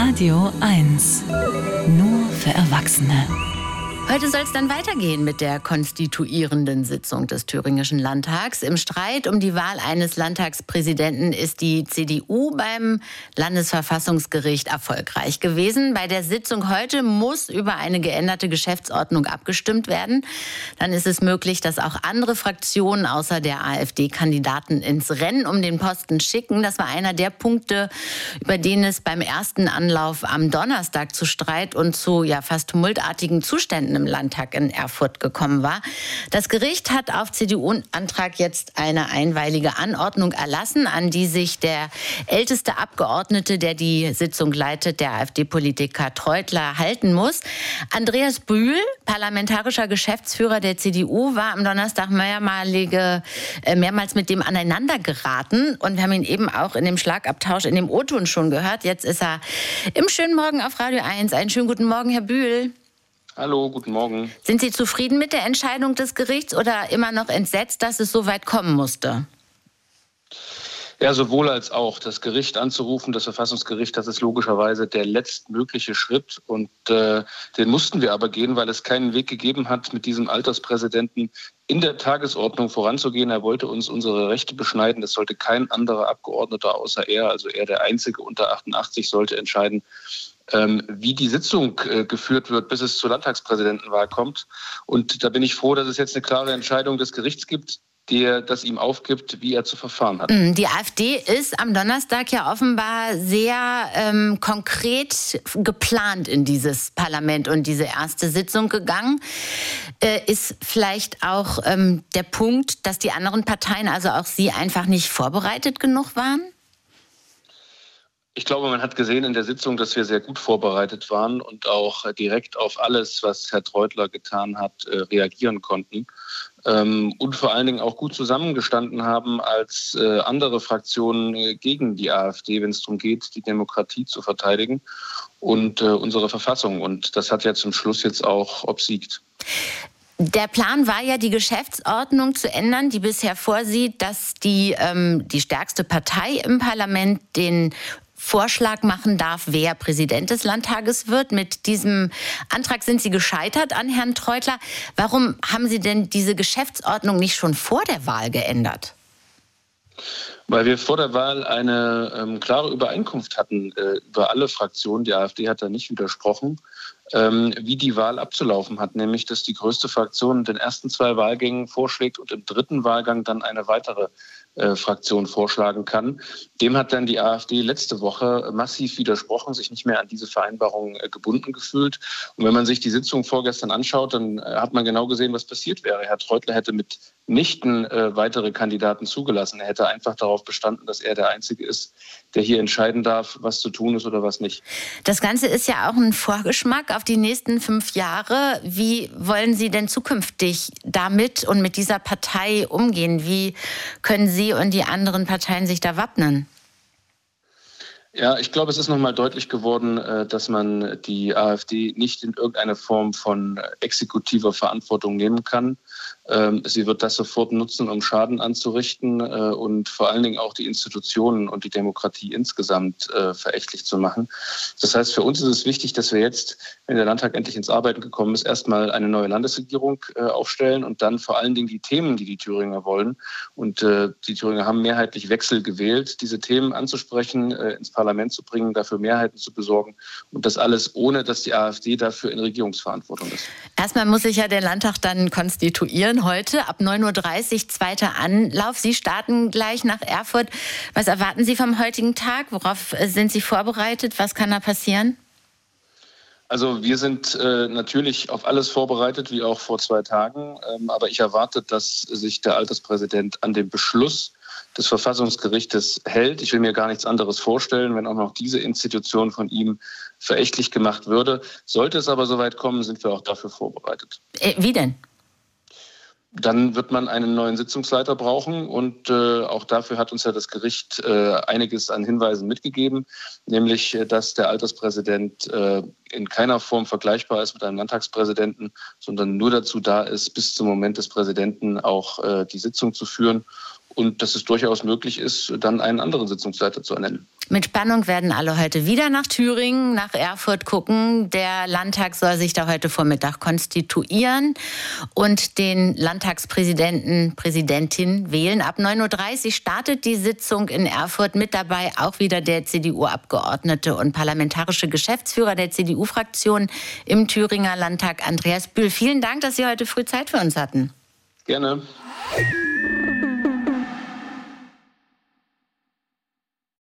Radio 1. Nur für Erwachsene. Heute soll es dann weitergehen mit der konstituierenden Sitzung des Thüringischen Landtags. Im Streit um die Wahl eines Landtagspräsidenten ist die CDU beim Landesverfassungsgericht erfolgreich gewesen. Bei der Sitzung heute muss über eine geänderte Geschäftsordnung abgestimmt werden. Dann ist es möglich, dass auch andere Fraktionen außer der AfD Kandidaten ins Rennen um den Posten schicken. Das war einer der Punkte, über den es beim ersten Anlauf am Donnerstag zu Streit und zu fast tumultartigen Zuständen im Landtag in Erfurt gekommen war. Das Gericht hat auf CDU-Antrag jetzt eine einweilige Anordnung erlassen, an die sich der älteste Abgeordnete, der die Sitzung leitet, der AfD-Politiker Treutler, halten muss. Andreas Brühl, parlamentarischer Geschäftsführer der CDU, war am Donnerstag mehrmals mit dem aneinander geraten. Und wir haben ihn eben auch in dem Schlagabtausch in dem O-Ton schon gehört. Jetzt ist er im schönen Morgen auf Radio 1. Einen schönen guten Morgen, Herr Brühl. Hallo, guten Morgen. Sind Sie zufrieden mit der Entscheidung des Gerichts oder immer noch entsetzt, dass es so weit kommen musste? Ja, sowohl als auch. Das Gericht anzurufen, das Verfassungsgericht, das ist logischerweise der letztmögliche Schritt. Und den mussten wir aber gehen, weil es keinen Weg gegeben hat, mit diesem Alterspräsidenten in der Tagesordnung voranzugehen. Er wollte uns unsere Rechte beschneiden. Das sollte kein anderer Abgeordneter außer er, also er der Einzige unter 88, sollte entscheiden, wie die Sitzung geführt wird, bis es zur Landtagspräsidentenwahl kommt. Und da bin ich froh, dass es jetzt eine klare Entscheidung des Gerichts gibt, das ihm aufgibt, wie er zu verfahren hat. Die AfD ist am Donnerstag ja offenbar sehr konkret geplant in dieses Parlament und diese erste Sitzung gegangen. Ist vielleicht auch der Punkt, dass die anderen Parteien, also auch Sie, einfach nicht vorbereitet genug waren? Ich glaube, man hat gesehen in der Sitzung, dass wir sehr gut vorbereitet waren und auch direkt auf alles, was Herr Treutler getan hat, reagieren konnten. Und vor allen Dingen auch gut zusammengestanden haben als andere Fraktionen gegen die AfD, wenn es darum geht, die Demokratie zu verteidigen und unsere Verfassung. Und das hat ja zum Schluss jetzt auch obsiegt. Der Plan war ja, die Geschäftsordnung zu ändern, die bisher vorsieht, dass die stärkste Partei im Parlament den Vorschlag machen darf, wer Präsident des Landtages wird. Mit diesem Antrag sind Sie gescheitert an Herrn Treutler. Warum haben Sie denn diese Geschäftsordnung nicht schon vor der Wahl geändert? Weil wir vor der Wahl eine klare Übereinkunft hatten über alle Fraktionen. Die AfD hat da nicht widersprochen, wie die Wahl abzulaufen hat. Nämlich, dass die größte Fraktion in den ersten 2 Wahlgängen vorschlägt und im dritten Wahlgang dann eine weitere Fraktion vorschlagen kann. Dem hat dann die AfD letzte Woche massiv widersprochen, sich nicht mehr an diese Vereinbarung gebunden gefühlt. Und wenn man sich die Sitzung vorgestern anschaut, dann hat man genau gesehen, was passiert wäre. Herr Treutler hätte mitnichten weitere Kandidaten zugelassen. Er hätte einfach darauf bestanden, dass er der Einzige ist, der hier entscheiden darf, was zu tun ist oder was nicht. Das Ganze ist ja auch ein Vorgeschmack auf die nächsten 5 Jahre. Wie wollen Sie denn zukünftig damit und mit dieser Partei umgehen? Wie können Sie und die anderen Parteien sich da wappnen? Ja, ich glaube, es ist nochmal deutlich geworden, dass man die AfD nicht in irgendeine Form von exekutiver Verantwortung nehmen kann. Sie wird das sofort nutzen, um Schaden anzurichten und vor allen Dingen auch die Institutionen und die Demokratie insgesamt verächtlich zu machen. Das heißt, für uns ist es wichtig, dass wir jetzt, wenn der Landtag endlich ins Arbeiten gekommen ist, erstmal eine neue Landesregierung aufstellen und dann vor allen Dingen die Themen, die Thüringer wollen. Und die Thüringer haben mehrheitlich Wechsel gewählt, diese Themen anzusprechen, ins Parlament zu bringen, dafür Mehrheiten zu besorgen und das alles ohne, dass die AfD dafür in Regierungsverantwortung ist. Erstmal muss sich ja der Landtag dann konstituieren. Heute ab 9.30 Uhr, zweiter Anlauf. Sie starten gleich nach Erfurt. Was erwarten Sie vom heutigen Tag? Worauf sind Sie vorbereitet? Was kann da passieren? Also wir sind natürlich auf alles vorbereitet, wie auch vor 2 Tagen. Aber ich erwarte, dass sich der Alterspräsident an den Beschluss des Verfassungsgerichtes hält. Ich will mir gar nichts anderes vorstellen, wenn auch noch diese Institution von ihm verächtlich gemacht würde. Sollte es aber soweit kommen, sind wir auch dafür vorbereitet. Wie denn? Dann wird man einen neuen Sitzungsleiter brauchen und auch dafür hat uns ja das Gericht einiges an Hinweisen mitgegeben, nämlich, dass der Alterspräsident in keiner Form vergleichbar ist mit einem Landtagspräsidenten, sondern nur dazu da ist, bis zum Moment des Präsidenten auch die Sitzung zu führen. und dass es durchaus möglich ist, dann einen anderen Sitzungsleiter zu ernennen. Mit Spannung werden alle heute wieder nach Thüringen, nach Erfurt gucken. Der Landtag soll sich da heute Vormittag konstituieren und den Landtagspräsidenten, Präsidentin wählen. Ab 9.30 Uhr startet die Sitzung in Erfurt. Mit dabei auch wieder der CDU-Abgeordnete und parlamentarische Geschäftsführer der CDU-Fraktion im Thüringer Landtag, Andreas Bühl. Vielen Dank, dass Sie heute früh Zeit für uns hatten. Gerne.